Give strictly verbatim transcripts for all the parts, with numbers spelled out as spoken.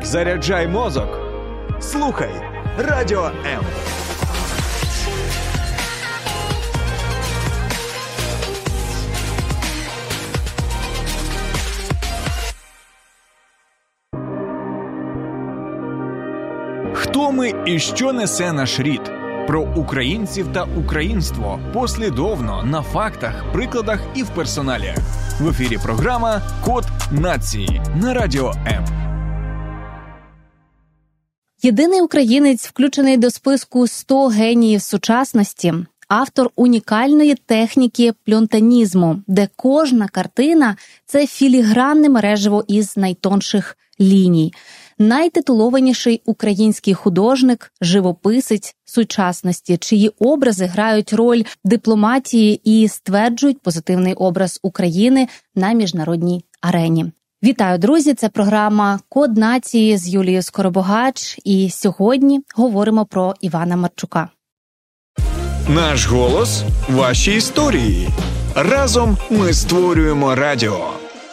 Заряджай мозок. Слухай Радіо М. Хто ми і що несе наш рід? Про українців та українство послідовно, на фактах, прикладах і в персоналі. В ефірі програма «Код нації» на Радіо М. Єдиний українець, включений до списку сто геніїв сучасності, автор унікальної техніки пльонтанізму, де кожна картина – це філігранне мережево із найтонших ліній. Найтитулованіший український художник, живописець сучасності, чиї образи грають роль дипломатії і стверджують позитивний образ України на міжнародній арені. Вітаю, друзі! Це програма «Код нації» з Юлією Скоробогач. І сьогодні говоримо про Івана Марчука. Наш голос – ваші історії. Разом ми створюємо радіо.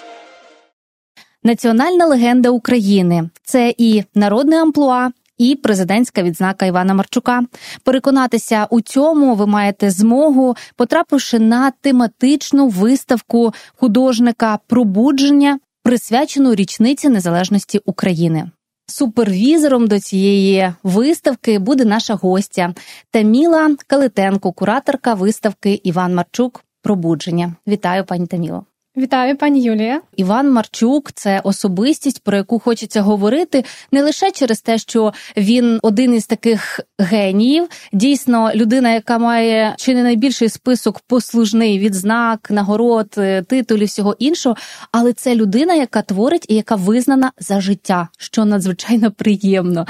Національна легенда України – це і народне амплуа, і президентська відзнака Івана Марчука. Переконатися у цьому ви маєте змогу, потрапивши на тематичну виставку художника «Пробудження», присвячену річниці незалежності України. Супервізором до цієї виставки буде наша гостя Таміла Калитенко, кураторка виставки «Іван Марчук. Пробудження». Вітаю, пані Таміло. Вітаю, пані Юлія. Іван Марчук – це особистість, про яку хочеться говорити не лише через те, що він один із таких геніїв, дійсно людина, яка має чи не найбільший список послужний відзнак, нагород, титулів, всього іншого, але це людина, яка творить і яка визнана за життя, що надзвичайно приємно.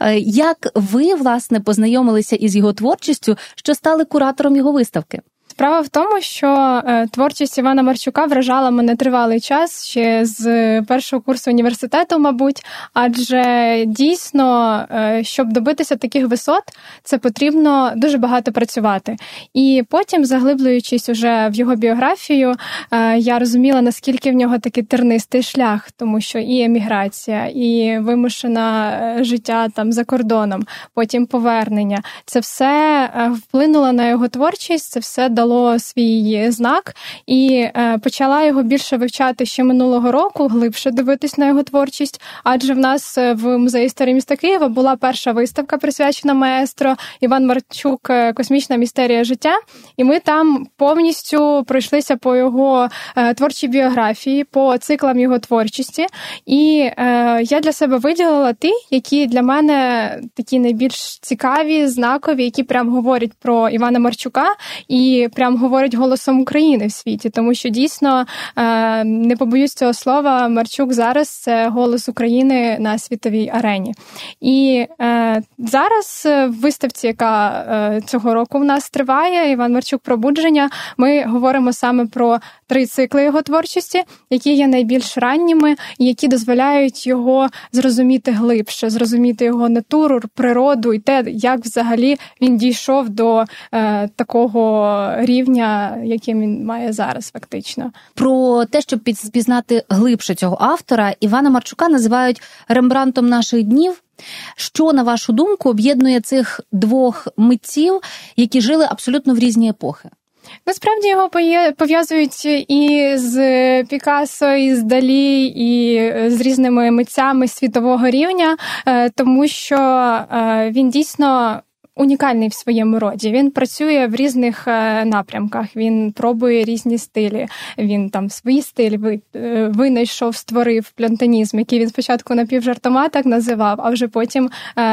Як ви, власне, познайомилися із його творчістю, що стали куратором його виставки? Справа в тому, що е, творчість Івана Марчука вражала мене тривалий час, ще з першого курсу університету, мабуть, адже дійсно, е, щоб добитися таких висот, це потрібно дуже багато працювати. І потім, заглиблюючись уже в його біографію, е, я розуміла, наскільки в нього такий тернистий шлях, тому що і еміграція, і вимушене життя там за кордоном, потім повернення. Це все вплинуло на його творчість, це все дало свій знак, і е, почала його більше вивчати ще минулого року, глибше дивитись на його творчість, адже в нас в музеї історії міста Києва була перша виставка, присвячена маестро Іван Марчук «Космічна містерія життя», і ми там повністю пройшлися по його е, творчій біографії, по циклам його творчості, і е, я для себе виділила ті, які для мене такі найбільш цікаві, знакові, які прям говорять про Івана Марчука і прям говорить голосом України в світі, тому що дійсно, не побоюсь цього слова, Марчук зараз – це голос України на світовій арені. І зараз в виставці, яка цього року в нас триває, «Іван Марчук. Пробудження», ми говоримо саме про три цикли його творчості, які є найбільш ранніми і які дозволяють його зрозуміти глибше, зрозуміти його натуру, природу і те, як взагалі він дійшов до е, такого рівня, яким він має зараз фактично. Про те, щоб пізнати глибше цього автора, Івана Марчука називають Рембрандтом наших днів. Що, на вашу думку, об'єднує цих двох митців, які жили абсолютно в різні епохи? Насправді його пов'язують і з Пікассо, і з Далі, і з різними митцями світового рівня, тому що він дійсно унікальний в своєму роді. Він працює в різних напрямках, він пробує різні стилі. Він там свій стиль винайшов, створив пльонтанізм, який він спочатку напівжартома так називав, а вже потім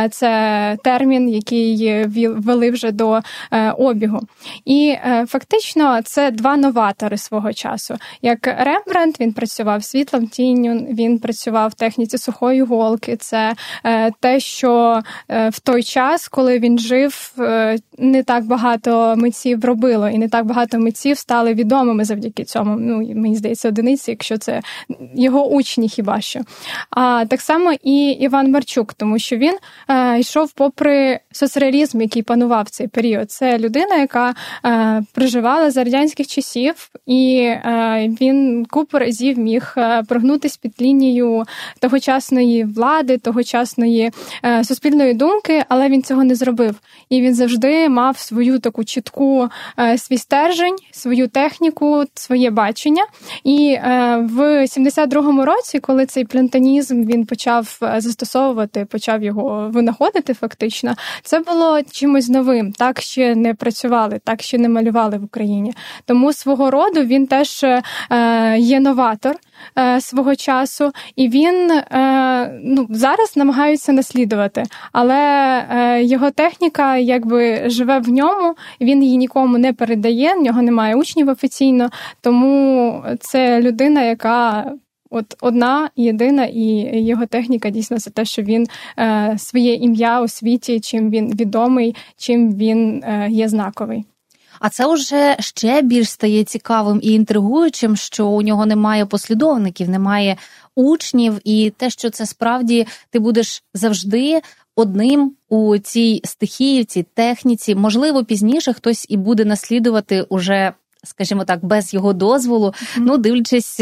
це термін, який ввели вже до обігу. І фактично це два новатори свого часу. Як Рембрандт, він працював світлом, тінню, він працював в техніці сухої голки. Це те, що в той час, коли він жив, жив, не так багато митців робило, і не так багато митців стали відомими завдяки цьому. Ну, мені здається, одиниці, якщо це його учні хіба що. А так само і Іван Марчук, тому що він е, йшов попри соцреалізм, який панував в цей період. Це людина, яка е, проживала за радянських часів, і е, він купу разів міг е, прогнутися під лінію тогочасної влади, тогочасної е, суспільної думки, але він цього не зробив. І він завжди мав свою таку чітку, е, свій стержень, свою техніку, своє бачення. І е, в сімдесят другому році, коли цей плюнтанізм він почав застосовувати, почав його винаходити фактично, це було чимось новим. Так ще не працювали, так ще не малювали в Україні. Тому свого роду він теж е, є новатор е, свого часу, і він е, ну, зараз намагаються наслідувати. Але е, його техніка якби живе в ньому, він її нікому не передає, в нього немає учнів офіційно, тому це людина, яка от одна, єдина, і його техніка дійсно це те, що він е, своє ім'я у світі, чим він відомий, чим він е, є знаковий. А це вже ще більш стає цікавим і інтригуючим, що у нього немає послідовників, немає учнів, і те, що це справді ти будеш завжди одним у цій стихії, в цій техніці. Можливо, пізніше хтось і буде наслідувати уже, скажімо так, без його дозволу, mm-hmm. ну, дивлячись,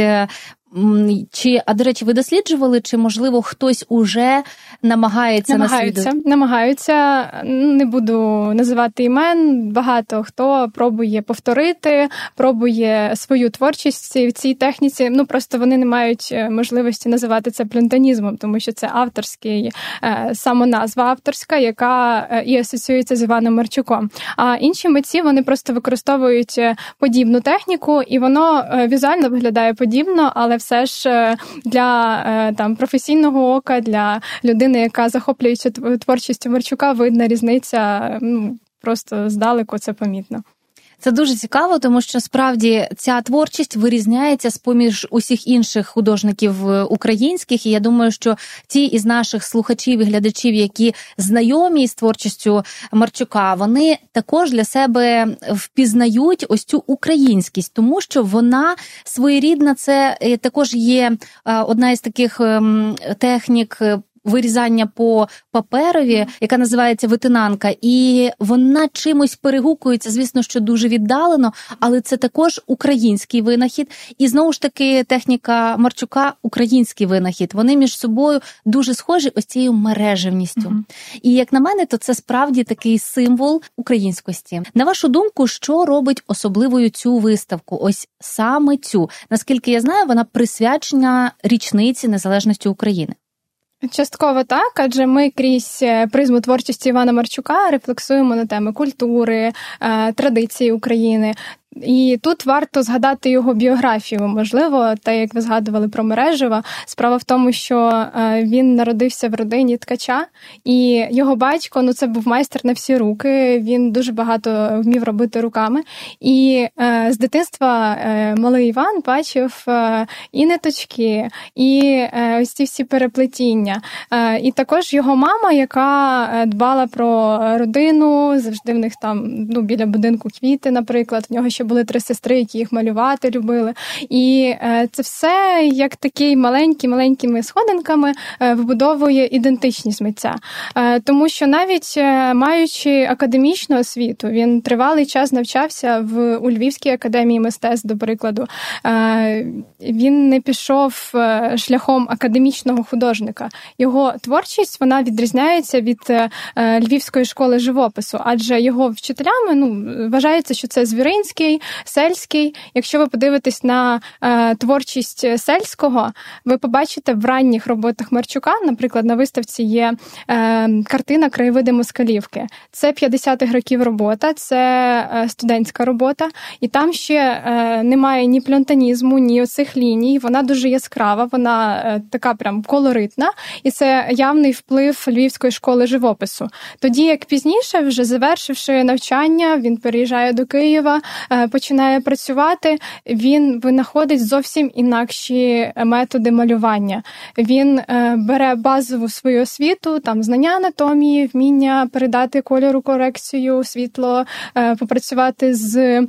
чи, а, до речі, ви досліджували, чи, можливо, хтось уже намагається намагаються, наслідувати? Намагаються, не буду називати імен, багато хто пробує повторити, пробує свою творчість в цій техніці, ну, просто вони не мають можливості називати це плюнтанізмом, тому що це авторський, самоназва авторська, яка і асоціюється з Іваном Марчуком. А інші митці, вони просто використовують подібну техніку, і воно візуально виглядає подібно, але все ж для там професійного ока, для людини, яка захоплюється творчістю Марчука, видна різниця, ну, просто здалеку це помітно. Це дуже цікаво, тому що справді ця творчість вирізняється з-поміж усіх інших художників українських, і я думаю, що ті із наших слухачів і глядачів, які знайомі з творчістю Марчука, вони також для себе впізнають ось цю українськість, тому що вона своєрідна, це також є одна із таких технік вирізання по паперові, яка називається витинанка, і вона чимось перегукується, звісно, що дуже віддалено, але це також український винахід, і знову ж таки техніка Марчука – український винахід. Вони між собою дуже схожі ось цією мережевністю. Mm-hmm. І як на мене, то це справді такий символ українськості. На вашу думку, що робить особливою цю виставку? Ось саме цю. Наскільки я знаю, вона присвячена річниці незалежності України. Частково так, адже ми крізь призму творчості Івана Марчука рефлексуємо на теми культури, традиції України. І тут варто згадати його біографію, можливо, те, як ви згадували про Мережева. Справа в тому, що він народився в родині ткача, і його батько, ну це був майстер на всі руки, він дуже багато вмів робити руками. І з дитинства малий Іван бачив і ниточки, і ось ці всі переплетіння. І також його мама, яка дбала про родину, завжди в них там, ну, біля будинку квіти, наприклад, в нього ще були три сестри, які їх малювати любили. І це все, як такі маленькі-маленькими сходинками, вибудовує ідентичність митця. Тому що навіть маючи академічну освіту, він тривалий час навчався в у Львівській академії мистецтв, до прикладу. Він не пішов шляхом академічного художника. Його творчість, вона відрізняється від Львівської школи живопису, адже його вчителями, ну, вважається, що це Звіринський, Сельський. Якщо ви подивитесь на е, творчість Сельського, ви побачите в ранніх роботах Марчука, наприклад, на виставці є е, картина «Краєвиди Москалівки». Це п'ятдесятих років робота, це е, студентська робота, і там ще е, немає ні плюнтанізму, ні оцих ліній, вона дуже яскрава, вона е, така прям колоритна, і це явний вплив Львівської школи живопису. Тоді, як пізніше, вже завершивши навчання, він переїжджає до Києва, е, починає працювати, він винаходить зовсім інакші методи малювання. Він бере базову свою освіту, там знання анатомії, вміння передати кольору корекцію, світло, попрацювати з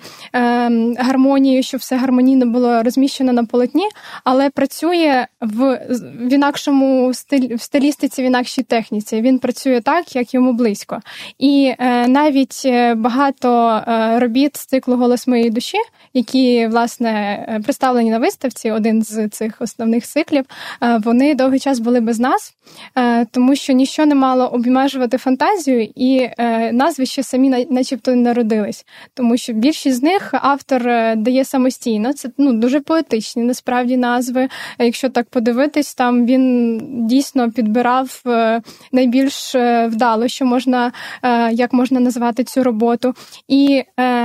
гармонією, щоб все гармонійно було розміщено на полотні, але працює в, в інакшому стилі, в стилістиці, в інакшій техніці. Він працює так, як йому близько. І е, навіть багато е, робіт з циклу «Голос моєї душі», які, власне, представлені на виставці, один з цих основних циклів, е, вони довгий час були без нас, е, тому що ніщо не мало обмежувати фантазію, і е, назви ще самі начебто не народились. Тому що більшість з них автор дає самостійно. Це ну, дуже поетичні, насправді, назви. Якщо так подивитись, там він дійсно підбирав найбільш вдало, що можна, як можна назвати цю роботу. І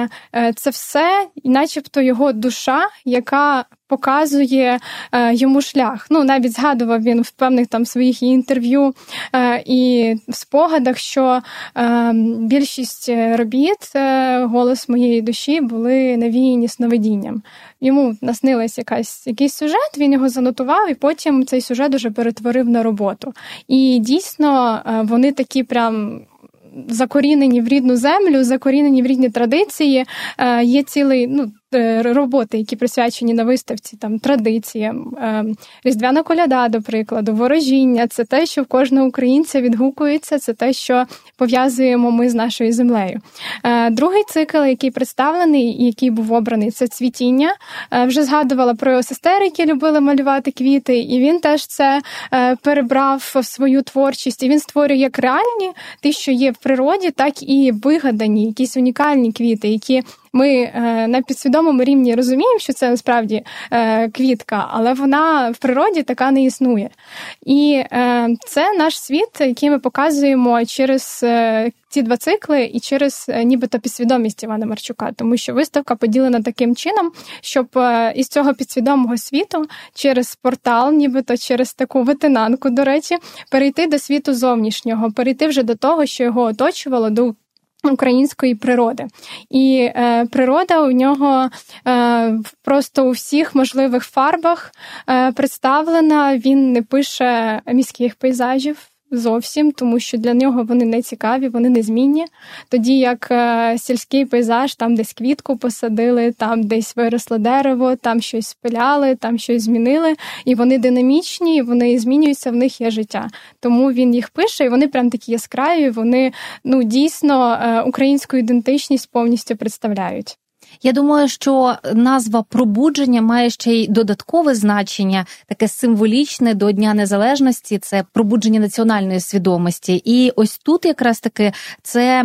це все, начебто, його душа, яка показує е, йому шлях. Ну, навіть згадував він в певних там своїх інтерв'ю е, і спогадах, що е, більшість робіт е, «Голос моєї душі» були навіяні сновидінням. Йому наснилась якась, якийсь сюжет, він його занотував, і потім цей сюжет уже перетворив на роботу. І дійсно е, вони такі прям закорінені в рідну землю, закорінені в рідні традиції. Е, є цілий, ну, роботи, які присвячені на виставці там традиціям. Різдвяна коляда, до прикладу, ворожіння. Це те, що в кожного українця відгукується, це те, що пов'язуємо ми з нашою землею. Другий цикл, який представлений і який був обраний, це цвітіння. Вже згадувала про його сестер, які любили малювати квіти, і він теж це перебрав в свою творчість. І він створює як реальні, ті, що є в природі, так і вигадані, якісь унікальні квіти, які ми на підсвідомому рівні розуміємо, що це насправді квітка, але вона в природі така не існує. І це наш світ, який ми показуємо через ці два цикли і через нібито підсвідомість Івана Марчука, тому що виставка поділена таким чином, щоб із цього підсвідомого світу через портал, нібито через таку витинанку, до речі, перейти до світу зовнішнього, перейти вже до того, що його оточувало, до української природи. І е, природа у нього е, просто у всіх можливих фарбах е, представлена. Він не пише міських пейзажів зовсім, тому що для нього вони не цікаві, вони незмінні. Тоді як е, сільський пейзаж, там десь квітку посадили, там десь виросло дерево, там щось спиляли, там щось змінили, і вони динамічні, вони змінюються, в них є життя. Тому він їх пише, і вони прям такі яскраві, вони ну, дійсно е, українську ідентичність повністю представляють. Я думаю, що назва «Пробудження» має ще й додаткове значення, таке символічне до Дня Незалежності, це пробудження національної свідомості. І ось тут якраз таки це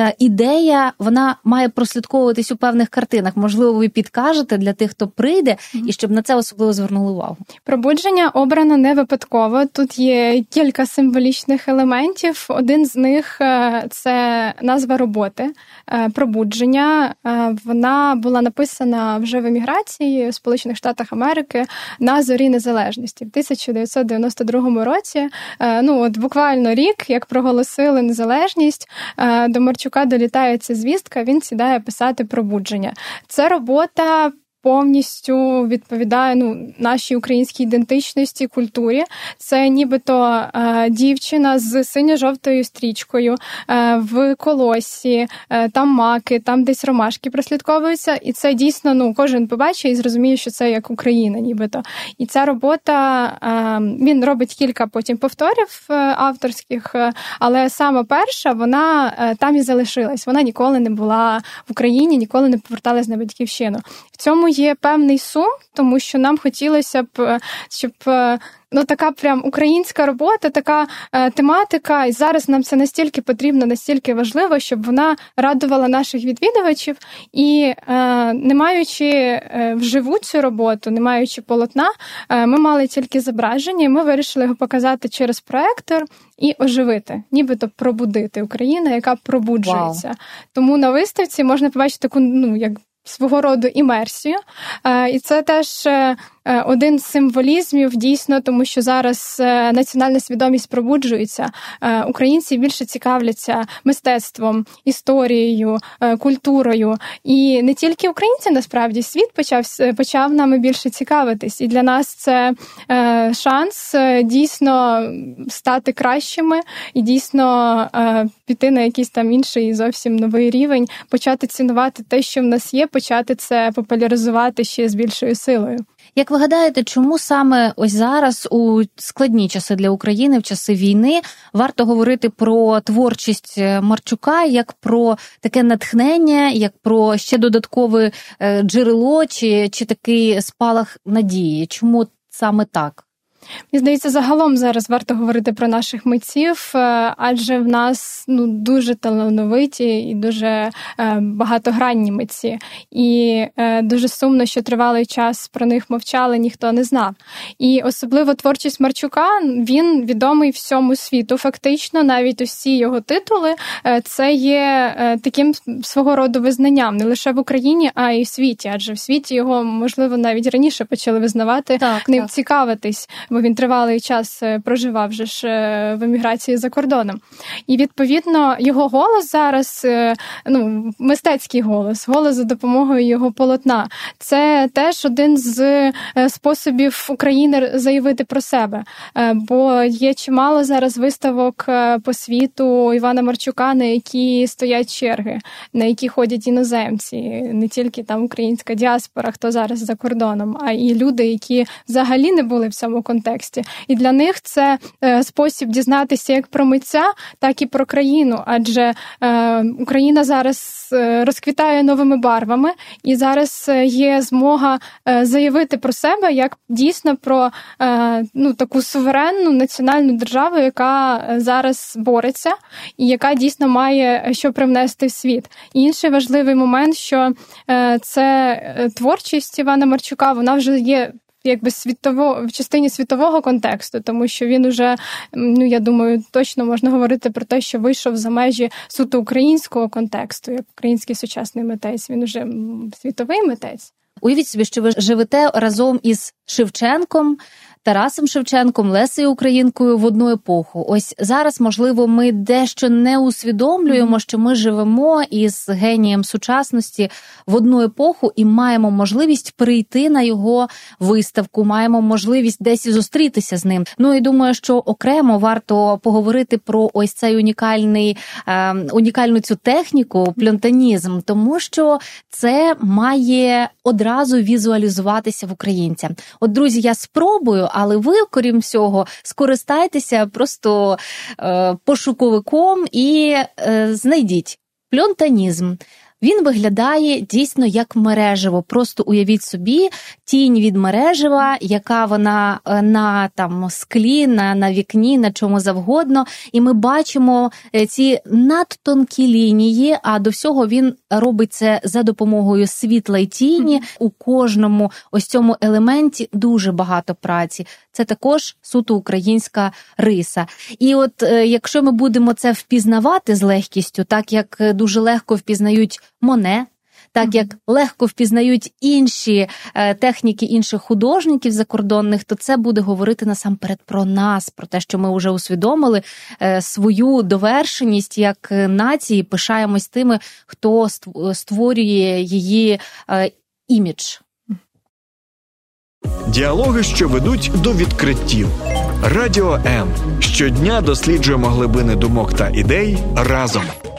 ідея, вона має прослідковуватись у певних картинах. Можливо, ви підкажете для тих, хто прийде, mm-hmm. і щоб на це особливо звернули увагу. Пробудження обрано не випадково. Тут є кілька символічних елементів. Один з них – це назва роботи. Пробудження. Вона була написана вже в еміграції в Сполучених Штатах Америки на зорі незалежності. В тисяча дев'ятсот дев'яносто другому році, ну от буквально рік, як проголосили незалежність, до Марчука долітає ця звістка, він сідає писати «Пробудження». Це робота повністю відповідає ну, нашій українській ідентичності, культурі. Це нібито е, дівчина з синьо-жовтою стрічкою е, в колосі, е, там маки, там десь ромашки прослідковуються. І це дійсно, ну, кожен побачить і зрозуміє, що це як Україна нібито. І ця робота, е, він робить кілька потім повторів е, авторських, е, але саме перша, вона е, там і залишилась. Вона ніколи не була в Україні, ніколи не поверталась на батьківщину. В цьому є певний сум, тому що нам хотілося б, щоб ну, така прям українська робота, така е, тематика, і зараз нам це настільки потрібно, настільки важливо, щоб вона радувала наших відвідувачів. І е, не маючи е, вживу цю роботу, не маючи полотна, е, ми мали тільки зображення, і ми вирішили його показати через проектор і оживити, нібито пробудити Україну, яка пробуджується. Wow. Тому на виставці можна побачити таку, ну, як свого роду імерсію. І це теж один з символізмів, дійсно, тому що зараз національна свідомість пробуджується. Українці більше цікавляться мистецтвом, історією, культурою. І не тільки українці, насправді, світ почав, почав нами більше цікавитись. І для нас це шанс дійсно стати кращими і дійсно піти на якийсь там інший зовсім новий рівень, почати цінувати те, що в нас є, почати це популяризувати ще з більшою силою. Як ви гадаєте, чому саме ось зараз, у складні часи для України, в часи війни, варто говорити про творчість Марчука як про таке натхнення, як про ще додаткове джерело чи, чи такий спалах надії? Чому саме так? Мені здається, загалом зараз варто говорити про наших митців, адже в нас ну, дуже талановиті і дуже е, багатогранні митці. І е, дуже сумно, що тривалий час про них мовчали, ніхто не знав. І особливо творчість Марчука, він відомий всьому світу. Фактично, навіть усі його титули е, це є е, таким свого роду визнанням. Не лише в Україні, а й в світі. Адже в світі його, можливо, навіть раніше почали визнавати, так, ним так. цікавитись. Бо він тривалий час проживав вже ж в еміграції за кордоном. І, відповідно, його голос зараз, ну, мистецький голос, голос за допомогою його полотна, це теж один з способів України заявити про себе. Бо є чимало зараз виставок по світу Івана Марчука, на які стоять черги, на які ходять іноземці, не тільки там українська діаспора, хто зараз за кордоном, а і люди, які взагалі не були в цьому контексті. І для них це е, спосіб дізнатися як про митця, так і про країну, адже е, Україна зараз е, розквітає новими барвами, і зараз є змога е, заявити про себе як дійсно про е, ну, таку суверенну національну державу, яка зараз бореться і яка дійсно має що привнести в світ. І інший важливий момент, що е, це творчість Івана Марчука, вона вже є якби світово, в частині світового контексту, тому що він уже, ну, я думаю, точно можна говорити про те, що вийшов за межі суто українського контексту, як український сучасний митець, він уже світовий митець. Уявіть собі, що ви живете разом із Шевченком, Тарасом Шевченком, Лесею Українкою в одну епоху. Ось зараз, можливо, ми дещо не усвідомлюємо, що ми живемо із генієм сучасності в одну епоху і маємо можливість прийти на його виставку, маємо можливість десь і зустрітися з ним. Ну і думаю, що окремо варто поговорити про ось цей унікальний, е, унікальну цю техніку, пльонтанізм, тому що це має одразу візуалізуватися в українця. От, друзі, я спробую, але ви, крім всього, скористайтеся просто е, пошуковиком і е, знайдіть пльонтанізм. Він виглядає дійсно як мережево. Просто уявіть собі тінь від мережева, яка вона на там склі, на, на вікні, на чому завгодно. І ми бачимо ці надтонкі лінії, а до всього він робить це за допомогою світла й тіні. У кожному ось цьому елементі дуже багато праці. Це також суто українська риса. І от якщо ми будемо це впізнавати з легкістю, так як дуже легко впізнають Моне, так як легко впізнають інші е, техніки інших художників закордонних, то це буде говорити насамперед про нас, про те, що ми вже усвідомили е, свою довершеність як нації, пишаємось тими, хто створює її е, імідж. Діалоги, що ведуть до відкриттів. Радіо М. Щодня досліджуємо глибини думок та ідей разом.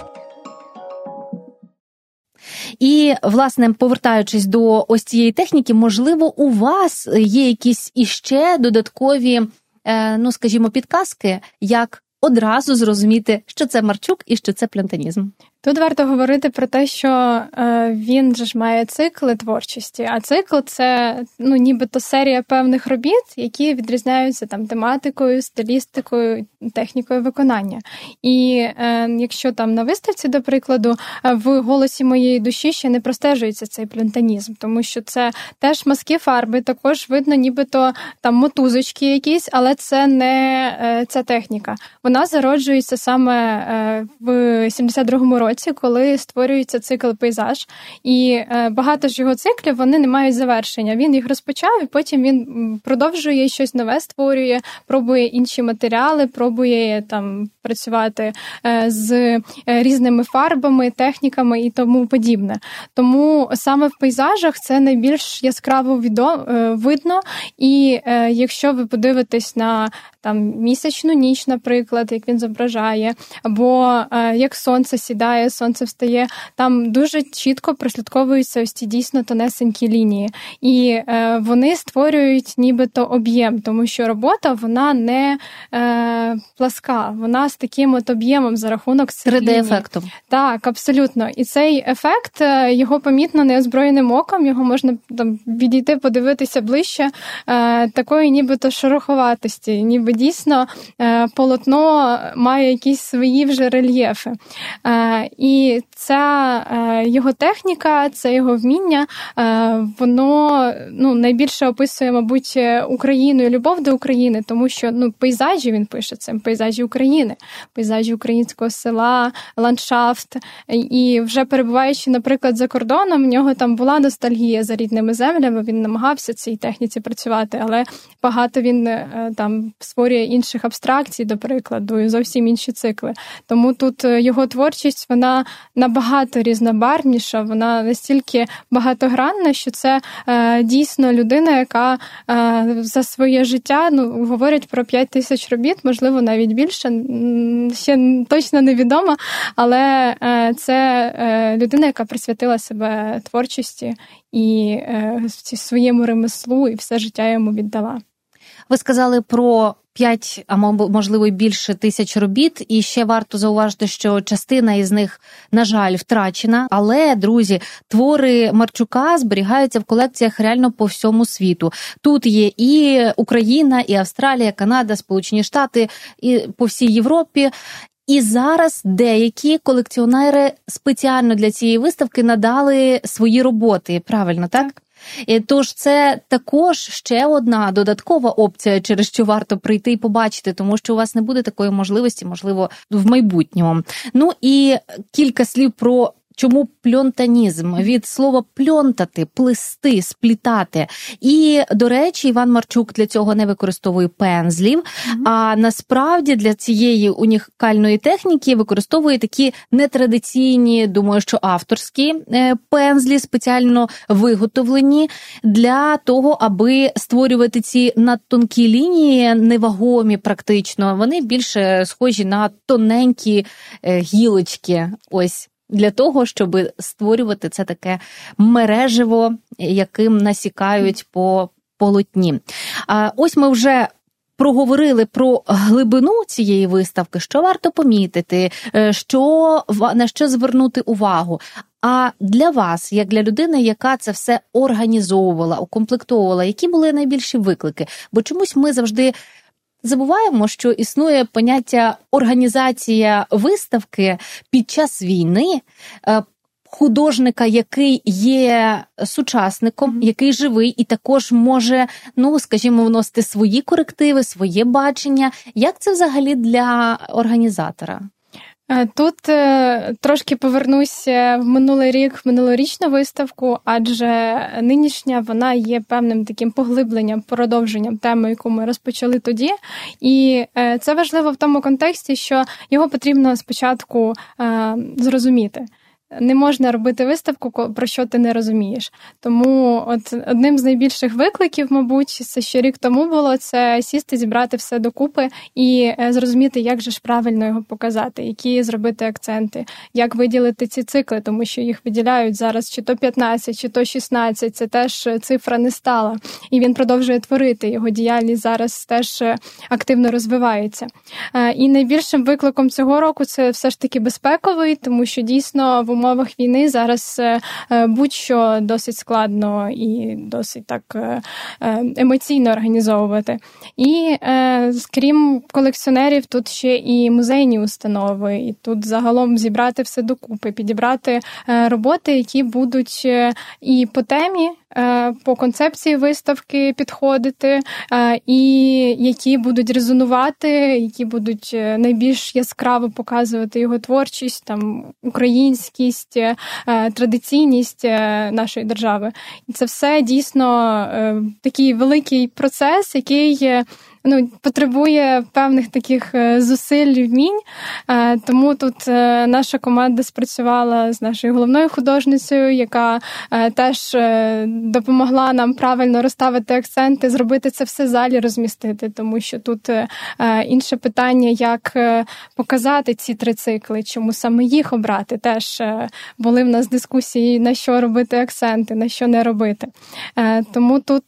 І, власне, повертаючись до ось цієї техніки, можливо, у вас є якісь іще додаткові, ну, скажімо, підказки, як одразу зрозуміти, що це Марчук і що це пльонтанізм. Тут варто говорити про те, що е, він же ж має цикли творчості, а цикл – це, ну, нібито серія певних робіт, які відрізняються там тематикою, стилістикою, технікою виконання. І е, якщо там на виставці, до прикладу, в «Голосі моєї душі» ще не простежується цей пльонтанізм, тому що це теж мазки фарби, також видно нібито там мотузочки якісь, але це не е, ця техніка. Вона зароджується саме е, в сімдесят другому році, році, коли створюється цикл «Пейзаж». І багато ж його циклів, вони не мають завершення. Він їх розпочав, і потім він продовжує щось нове, створює, пробує інші матеріали, пробує там працювати з різними фарбами, техніками і тому подібне. Тому саме в пейзажах це найбільш яскраво відомо, видно. І якщо ви подивитесь на там місячну ніч, наприклад, як він зображає, або е, як сонце сідає, сонце встає, там дуже чітко прослідковуються ось ці дійсно тонесенькі лінії. І е, вони створюють нібито об'єм, тому що робота, вона не е, пласка, вона з таким от об'ємом за рахунок цих ліній. три де-ефектом. Так, абсолютно. І цей ефект, його помітно неозброєним оком, його можна там відійти, подивитися ближче, е, такої нібито шероховатості, ніби дійсно полотно має якісь свої вже рельєфи. І ця його техніка, це його вміння, воно ну, найбільше описує, мабуть, Україну і любов до України, тому що ну, пейзажі він пише, це пейзажі України, пейзажі українського села, ландшафт. І вже перебуваючи, наприклад, за кордоном, в нього там була ностальгія за рідними землями, він намагався цій техніці працювати, але багато він там створює інших абстракцій, до прикладу, і зовсім інші цикли. Тому тут його творчість, вона набагато різнобарвніша, вона настільки багатогранна, що це е, дійсно людина, яка е, за своє життя, ну, говорять про п'ять тисяч робіт, можливо, навіть більше, ще точно невідомо, але е, це е, людина, яка присвятила себе творчості і е, своєму ремеслу, і все життя йому віддала. Ви сказали про п'ять, а можливо, більше тисяч робіт, і ще варто зауважити, що частина із них, на жаль, втрачена, але, друзі, твори Марчука зберігаються в колекціях реально по всьому світу. Тут є і Україна, і Австралія, Канада, Сполучені Штати, і по всій Європі. І зараз деякі колекціонери спеціально для цієї виставки надали свої роботи, правильно, так? Тож це також ще одна додаткова опція, через що варто прийти і побачити, тому що у вас не буде такої можливості, можливо, в майбутньому. Ну і кілька слів про чому пльонтанізм? Від слова пльонтати, плести, сплітати. І, до речі, Іван Марчук для цього не використовує пензлів, mm-hmm. а насправді для цієї унікальної техніки використовує такі нетрадиційні, думаю, що авторські пензлі, спеціально виготовлені для того, аби створювати ці надтонкі лінії, невагомі практично. Вони більше схожі на тоненькі гілочки. Ось. Для того, щоб створювати це таке мереживо, яким насікають по полотні. А ось ми вже проговорили про глибину цієї виставки, що варто помітити, що, на що звернути увагу. А для вас, як для людини, яка це все організовувала, укомплектовувала, які були найбільші виклики? Бо чомусь ми завжди забуваємо, що існує поняття організація виставки під час війни, художника, який є сучасником, mm-hmm. який живий і також може, ну, скажімо, вносити свої корективи, своє бачення. Як це взагалі для організатора? Тут е, трошки повернуся в минулий рік, в минулорічну виставку, адже нинішня вона є певним таким поглибленням, продовженням теми, яку ми розпочали тоді. І е, це важливо в тому контексті, що його потрібно спочатку е, зрозуміти. Не можна робити виставку, про що ти не розумієш. Тому от одним з найбільших викликів, мабуть, це ще рік тому було, це сісти, зібрати все докупи і зрозуміти, як же ж правильно його показати, які зробити акценти, як виділити ці цикли, тому що їх виділяють зараз чи то п'ятнадцять, чи то шістнадцять, це теж цифра не стала. І він продовжує творити, його діяльність зараз теж активно розвивається. І найбільшим викликом цього року це все ж таки безпековий, тому що дійсно в умовах війни зараз будь-що досить складно і досить так емоційно організовувати. І крім колекціонерів, тут ще і музейні установи, і тут загалом зібрати все докупи, підібрати роботи, які будуть і по темі по концепції виставки підходити, і які будуть резонувати, які будуть найбільш яскраво показувати його творчість, там, українськість, традиційність нашої держави. І це все дійсно такий великий процес, який ну, потребує певних таких зусиль і вмінь, тому тут наша команда спрацювала з нашою головною художницею, яка теж допомогла нам правильно розставити акценти, зробити це все в залі, розмістити, тому що тут інше питання, як показати ці три цикли, чому саме їх обрати. Теж були в нас дискусії, на що робити акценти, на що не робити. Тому тут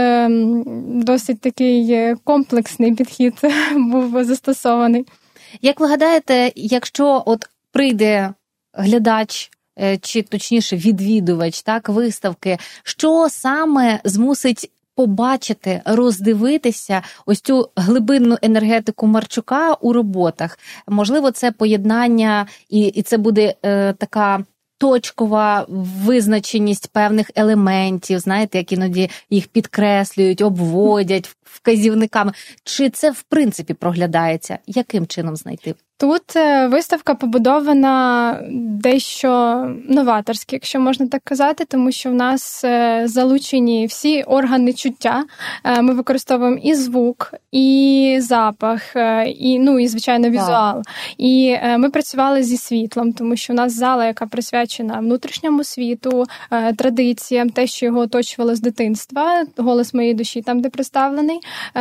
досить такий комплекс комплексний підхід був застосований. Як ви гадаєте, якщо от прийде глядач, чи точніше відвідувач, так, виставки, що саме змусить побачити, роздивитися ось цю глибинну енергетику Марчука у роботах? Можливо, це поєднання, і, і це буде е, така точкова визначеність певних елементів, знаєте, як іноді їх підкреслюють, обводять вказівниками. Чи це в принципі проглядається? Яким чином знайти? Тут виставка побудована дещо новаторськи, якщо можна так казати, тому що в нас залучені всі органи чуття. Ми використовуємо і звук, і запах, і, ну, і звичайно, візуал. І ми працювали зі світлом, тому що в нас зала, яка присвячена внутрішньому світу, традиціям, те, що його оточувало з дитинства, голос моєї душі там, де представлений,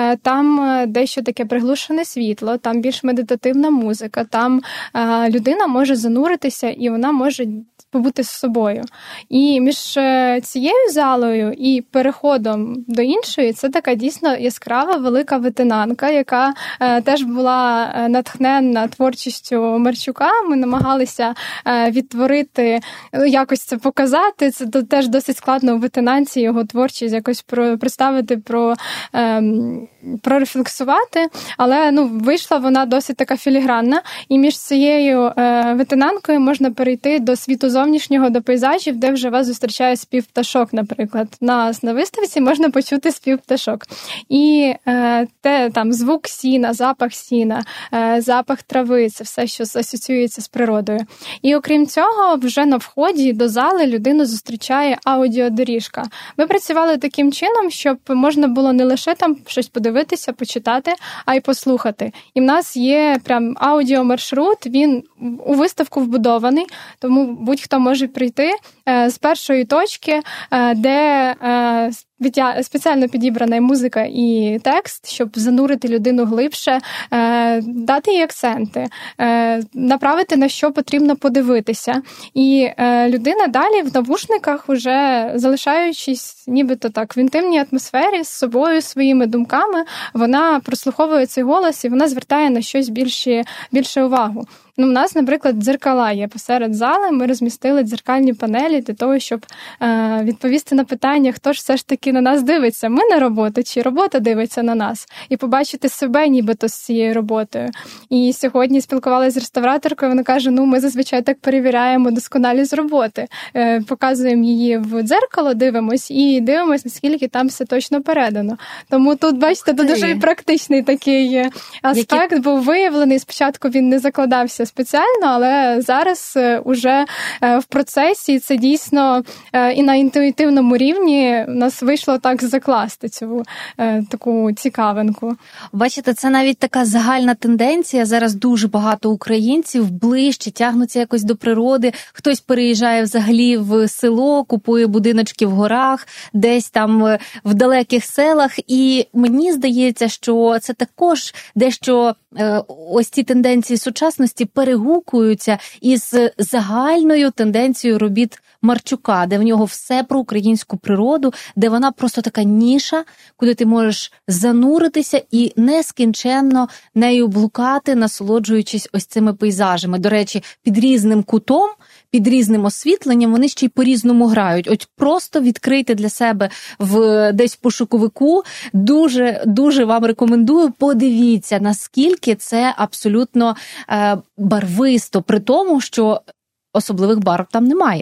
там дещо таке приглушене світло, там більш медитативна музика. Там е, людина може зануритися і вона може побути з собою. І між цією залою і переходом до іншої це така дійсно яскрава велика витинанка, яка е, теж була натхненна творчістю Марчука. Ми намагалися е, відтворити, якось це показати. Це теж досить складно у витинанці його творчість якось про, представити, про, е, прорефлексувати. Але ну, вийшла вона досить така філігранна. І між цією е, витинанкою можна перейти до світу зовнішнього, до пейзажів, де вже вас зустрічає спів пташок, наприклад. Нас на виставці можна почути спів пташок. І е, те, там, звук сіна, запах сіна, е, запах трави, це все, що асоціюється з природою. І окрім цього, вже на вході до зали людину зустрічає аудіодоріжка. Ми працювали таким чином, щоб можна було не лише там щось подивитися, почитати, а й послухати. І в нас є прям аудіомаршрут, він у виставку вбудований, тому будь-хто може прийти е, з першої точки, е, де е, спеціально підібрана музика і текст, щоб занурити людину глибше, е, дати їй акценти, е, направити, на що потрібно подивитися. І е, людина далі в навушниках, уже залишаючись нібито так в інтимній атмосфері з собою, своїми думками, вона прослуховує цей голос і вона звертає на щось більше, більше увагу. Ну, у нас, наприклад, дзеркала є посеред зали, ми розмістили дзеркальні панелі для того, щоб е, відповісти на питання, хто ж все ж таки на нас дивиться, ми на роботу, чи робота дивиться на нас, і побачити себе нібито з цією роботою. І сьогодні спілкувалася з реставраторкою, вона каже, ну, ми зазвичай так перевіряємо досконалість роботи, е, показуємо її в дзеркало, дивимось, і дивимось, наскільки там все точно передано. Тому тут, бачите, тут дуже практичний такий аспект Які... був виявлений, спочатку він не закладався спеціально, але зараз уже в процесі це дійсно і на інтуїтивному рівні у нас вийшло так закласти цю таку цікавинку. Бачите, це навіть така загальна тенденція. Зараз дуже багато українців ближче тягнуться якось до природи. Хтось переїжджає взагалі в село, купує будиночки в горах, десь там в далеких селах. І мені здається, що це також дещо ось ці тенденції сучасності перегукуються із загальною тенденцією робіт Марчука, де в нього все про українську природу, де вона просто така ніша, куди ти можеш зануритися і нескінченно нею блукати, насолоджуючись ось цими пейзажами. До речі, під різним кутом, під різним освітленням вони ще й по-різному грають. От просто відкрийте для себе в десь в пошуковику. Дуже, дуже вам рекомендую, подивіться, наскільки це абсолютно е, барвисто, при тому, що особливих барв там немає.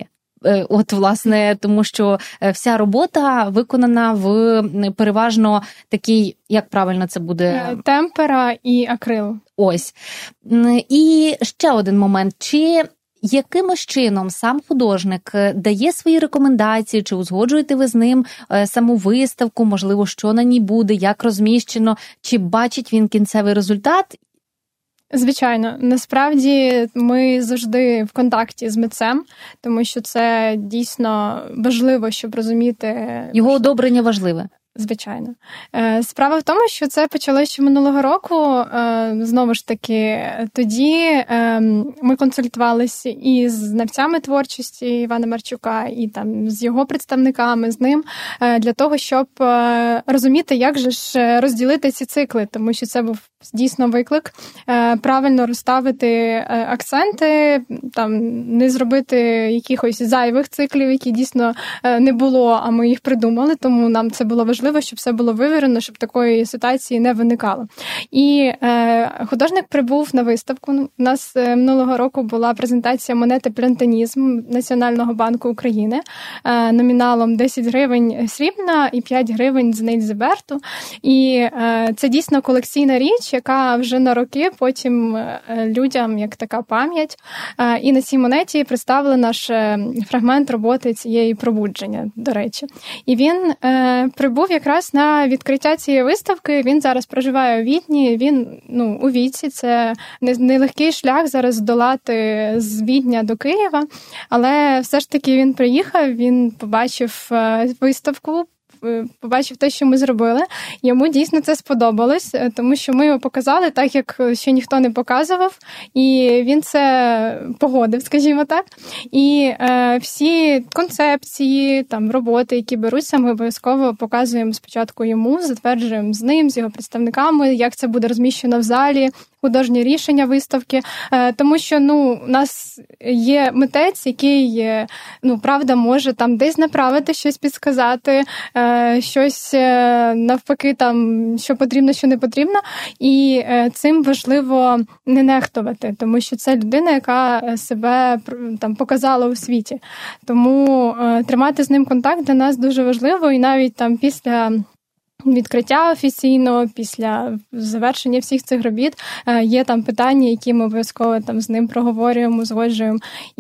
От, власне, тому що вся робота виконана в переважно такий, як правильно це буде? Темпера і акрил. Ось. І ще один момент. Чи якимось чином сам художник дає свої рекомендації, чи узгоджуєте ви з ним саму виставку, можливо, що на ній буде, як розміщено, чи бачить він кінцевий результат? Звичайно. Насправді ми завжди в контакті з митцем, тому що це дійсно важливо, щоб розуміти... Його одобрення важливе. Звичайно. Справа в тому, що це почалося ще минулого року. Знову ж таки, тоді ми консультувалися і з знавцями творчості Івана Марчука, і там з його представниками, з ним, для того, щоб розуміти, як же ж розділити ці цикли, тому що це був дійсно виклик, правильно розставити акценти, там не зробити якихось зайвих циклів, які дійсно не було, а ми їх придумали, тому нам це було важливо, щоб все було вивірено, щоб такої ситуації не виникало. І художник прибув на виставку. У нас минулого року була презентація монети «Плюнтанізм» Національного банку України номіналом десять гривень срібна і п'ять гривень з Нельзіберту. І це дійсно колекційна річ, яка вже на роки потім людям як така пам'ять. І на цій монеті представили наш фрагмент роботи цієї «Пробудження», до речі. І він е, прибув якраз на відкриття цієї виставки. Він зараз проживає у Відні. Він, ну, у Віці. Це нелегкий шлях зараз здолати з Відня до Києва. Але все ж таки він приїхав, він побачив виставку, побачив те, що ми зробили. Йому дійсно це сподобалось, тому що ми його показали так, як ще ніхто не показував, і він це погодив, скажімо так. І е, всі концепції, там, роботи, які беруться, ми обов'язково показуємо спочатку йому, затверджуємо з ним, з його представниками, як це буде розміщено в залі, художнє рішення виставки, тому що, ну, у нас є митець, який, ну, правда, може там десь направити, щось підсказати, щось навпаки, там, що потрібно, що не потрібно, і цим важливо не нехтувати, тому що це людина, яка себе там показала у світі. Тому тримати з ним контакт для нас дуже важливо, і навіть там після відкриття офіційно, після завершення всіх цих робіт, є там питання, які ми обов'язково там з ним проговорюємо, узгоджуємо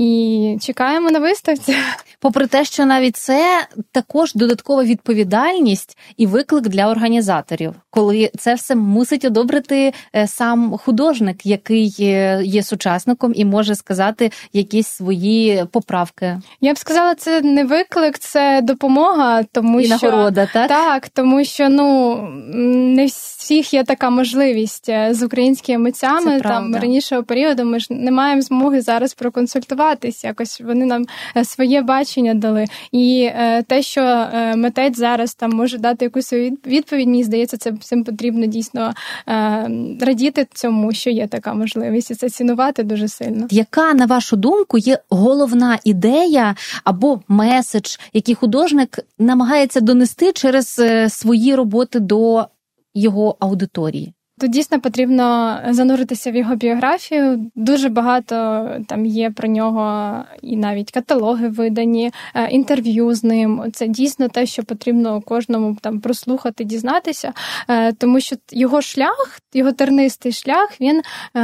і чекаємо на виставці. Попри те, що навіть це також додаткова відповідальність і виклик для організаторів, коли це все мусить одобрити сам художник, який є сучасником і може сказати якісь свої поправки. Я б сказала, це не виклик, це допомога, тому і що... нагорода, так? Так, тому що, ну, не всіх є така можливість з українськими митцями, там, ранішого періоду, ми ж не маємо змоги зараз проконсультуватись, якось вони нам своє бачення дали. І е, те, що е, митець зараз там може дати якусь відповідь, мені здається, це цим потрібно дійсно е, радіти цьому, що є така можливість, і це цінувати дуже сильно. Яка, на вашу думку, є головна ідея або меседж, який художник намагається донести через свої роботи до його аудиторії? Тут дійсно потрібно зануритися в його біографію. Дуже багато там є про нього і навіть каталоги видані, інтерв'ю з ним. Це дійсно те, що потрібно кожному там прослухати, дізнатися, тому що його шлях, його тернистий шлях, він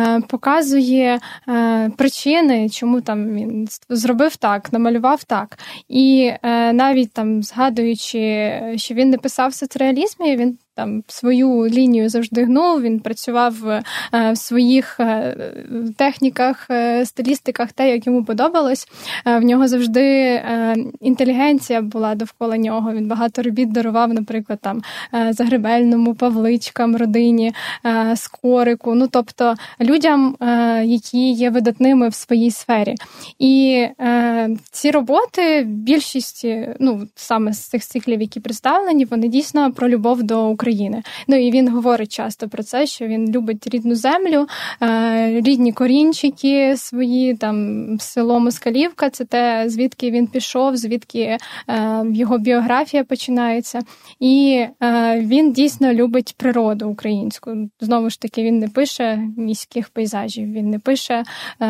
показує причини, чому там він зробив так, намалював так. І навіть там згадуючи, що він не писав в соцреалізмі, він там свою лінію завжди гнув, він працював в своїх техніках, стилістиках, те, як йому подобалось. В нього завжди інтелігенція була довкола нього. Він багато робіт дарував, наприклад, там Загребельному, Павличкам, родині, Скорику, ну, тобто людям, які є видатними в своїй сфері. І ці роботи, більшість, ну, саме з цих циклів, які представлені, вони дійсно про любов до України. України. Ну і він говорить часто про це, що він любить рідну землю, рідні корінчики свої, там село Москалівка, це те, звідки він пішов, звідки його біографія починається. І він дійсно любить природу українську. Знову ж таки, він не пише міських пейзажів, він не пише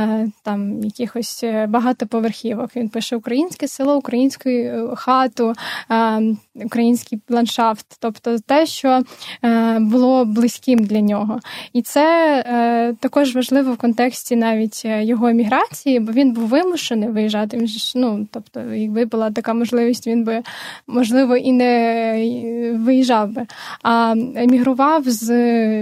там якихось багатоповерхівок. Він пише українське село, українську хату, український ландшафт. Тобто те, що було близьким для нього. І це також важливо в контексті навіть його еміграції, бо він був вимушений виїжджати. Він ж, ну, тобто, якби була така можливість, він би, можливо, і не виїжджав би. А емігрував з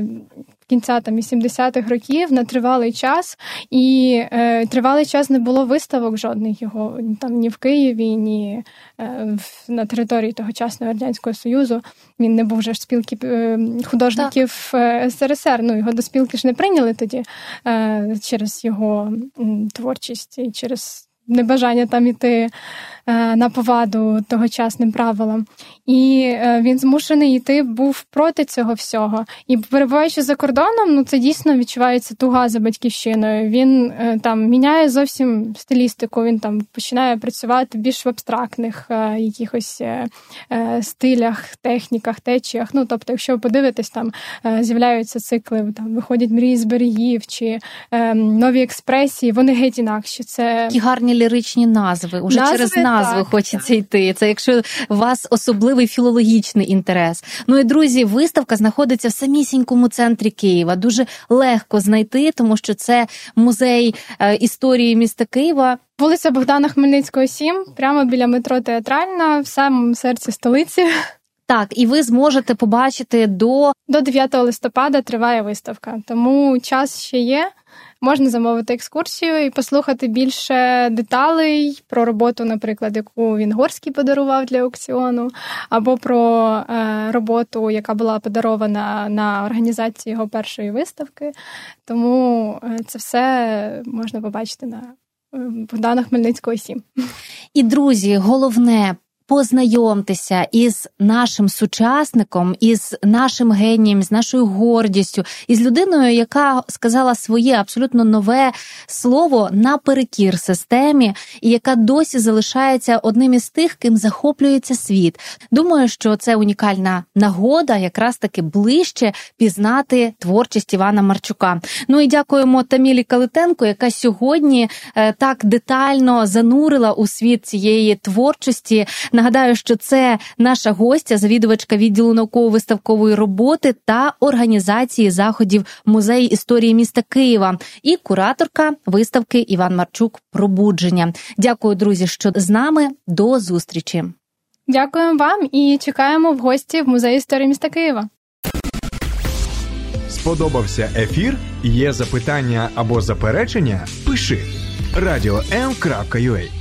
кінця там вісімдесятих років на тривалий час, і е, тривалий час не було виставок жодних його там ні в Києві, ні е, на території тогочасного Радянського Союзу. Він не був вже ж спілки е, художників так. ес ер ес ер. Ну, його до спілки ж не прийняли тоді е, через його м, творчість і через небажання там іти на поваду тогочасним правилам. І він змушений йти був проти цього всього. І перебуваючи за кордоном, ну це дійсно відчувається туга за батьківщиною. Він там міняє зовсім стилістику, він там починає працювати більш в абстрактних якихось стилях, техніках, течіях. Ну, тобто, якщо ви подивитесь, там з'являються цикли, там виходять мрії з берегів, чи нові експресії, вони геть інакші. Це такі гарні ліричні назви. Уже назви, через назви так, хочеться так. йти. Це якщо у вас особливий філологічний інтерес. Ну і, друзі, виставка знаходиться в самісінькому центрі Києва. Дуже легко знайти, тому що це музей історії міста Києва. Вулиця Богдана Хмельницького, сім, прямо біля метро Театральна, в самому серці столиці. Так, і ви зможете побачити до... До дев'ятого листопада триває виставка, тому час ще є. Можна замовити екскурсію і послухати більше деталей про роботу, наприклад, яку він Горський подарував для аукціону, або про е, роботу, яка була подарована на організації його першої виставки. Тому це все можна побачити на Богдана Хмельницького, сім. І, друзі, головне – познайомтеся із нашим сучасником, із нашим генієм, з нашою гордістю, із людиною, яка сказала своє абсолютно нове слово наперекір системі, і яка досі залишається одним із тих, ким захоплюється світ. Думаю, що це унікальна нагода якраз таки ближче пізнати творчість Івана Марчука. Ну і дякуємо Тамілі Калитенко, яка сьогодні е, так детально занурила у світ цієї творчості. Нагадаю, що це наша гостя, завідувачка відділу науково-виставкової роботи та організації заходів Музею історії міста Києва і кураторка виставки Іван Марчук «Пробудження». Дякую, друзі, що з нами. До зустрічі. Дякуємо вам і чекаємо в гості в Музеї історії міста Києва. Сподобався ефір? Є запитання або заперечення? Пиши радіо ем крапка ю а.